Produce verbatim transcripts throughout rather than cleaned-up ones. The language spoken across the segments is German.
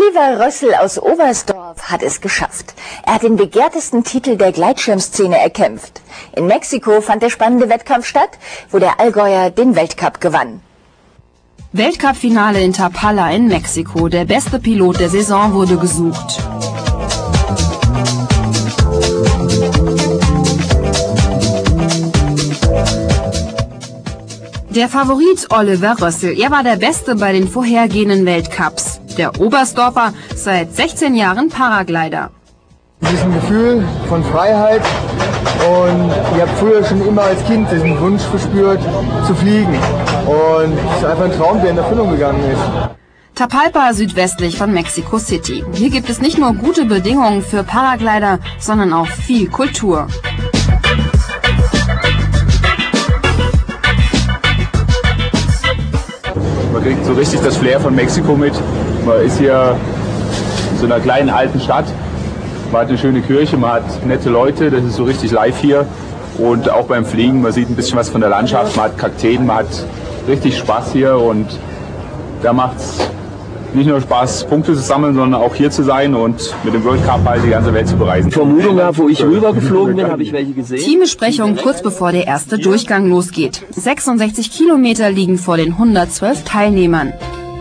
Oliver Rössel aus Oberstdorf hat es geschafft. Er hat den begehrtesten Titel der Gleitschirmszene erkämpft. In Mexiko fand der spannende Wettkampf statt, wo der Allgäuer den Weltcup gewann. Weltcup-Finale in Tapala in Mexiko. Der beste Pilot der Saison wurde gesucht. Der Favorit Oliver Rössel, er war der Beste bei den vorhergehenden Weltcups. Der Oberstdorfer, seit sechzehn Jahren Paraglider. Es ist ein Gefühl von Freiheit und ich habe früher schon immer als Kind diesen Wunsch verspürt, zu fliegen. Und es ist einfach ein Traum, der in Erfüllung gegangen ist. Tapalpa südwestlich von Mexico City. Hier gibt es nicht nur gute Bedingungen für Paraglider, sondern auch viel Kultur. Man kriegt so richtig das Flair von Mexiko mit. Man ist hier in so einer kleinen alten Stadt. Man hat eine schöne Kirche, man hat nette Leute, das ist so richtig live hier. Und auch beim Fliegen, man sieht ein bisschen was von der Landschaft, man hat Kakteen, man hat richtig Spaß hier. Und da macht es nicht nur Spaß, Punkte zu sammeln, sondern auch hier zu sein und mit dem World Cup halt die ganze Welt zu bereisen. Vermutung nach, wo ich rübergeflogen bin, habe ich welche gesehen. Teambesprechung kurz bevor der erste Durchgang losgeht. sechsundsechzig Kilometer liegen vor den hundertzwölf Teilnehmern.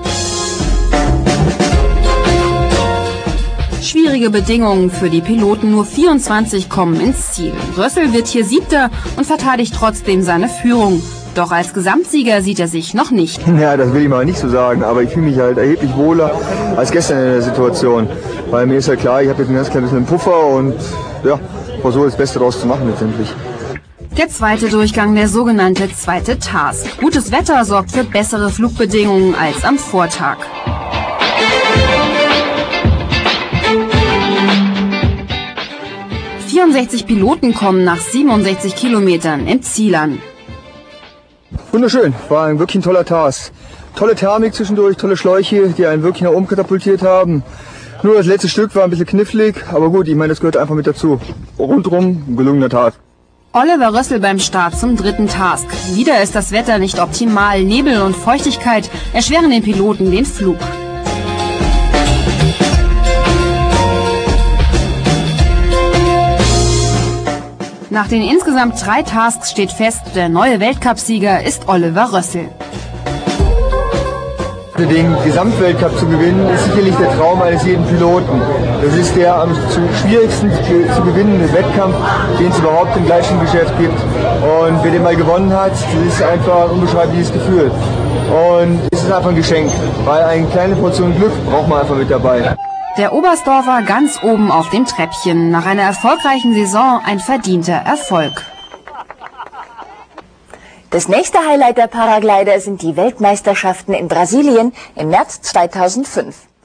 Schwierige Bedingungen für die Piloten, nur vierundzwanzig kommen ins Ziel. Rössel wird hier Siebter und verteidigt trotzdem seine Führung. Doch als Gesamtsieger sieht er sich noch nicht. Ja, das will ich mal nicht so sagen, aber ich fühle mich halt erheblich wohler als gestern in der Situation. Weil mir ist ja klar, ich habe jetzt ein ganz klein bisschen Puffer und ja, versuche das Beste daraus zu machen letztendlich. Der zweite Durchgang, der sogenannte zweite Task. Gutes Wetter sorgt für bessere Flugbedingungen als am Vortag. vierundsechzig Piloten kommen nach siebenundsechzig Kilometern im Ziel an. Wunderschön, war ein wirklich ein toller Task. Tolle Thermik zwischendurch, tolle Schläuche, die einen wirklich nach oben katapultiert haben. Nur das letzte Stück war ein bisschen knifflig, aber gut, ich meine, das gehört einfach mit dazu. Rundrum ein gelungener Tag. Oliver Rössel beim Start zum dritten Task. Wieder ist das Wetter nicht optimal. Nebel und Feuchtigkeit erschweren den Piloten den Flug. Nach den insgesamt drei Tasks steht fest, der neue Weltcupsieger ist Oliver Rössel. Den Gesamtweltcup zu gewinnen, ist sicherlich der Traum eines jeden Piloten. Das ist der am schwierigsten zu gewinnende Wettkampf, den es überhaupt im Gleitschirmgeschäft gibt. Und wer den mal gewonnen hat, das ist einfach ein unbeschreibliches Gefühl. Und es ist einfach ein Geschenk, weil eine kleine Portion Glück braucht man einfach mit dabei. Der Oberstdorfer ganz oben auf dem Treppchen. Nach einer erfolgreichen Saison ein verdienter Erfolg. Das nächste Highlight der Paraglider sind die Weltmeisterschaften in Brasilien im März zweitausendfünf.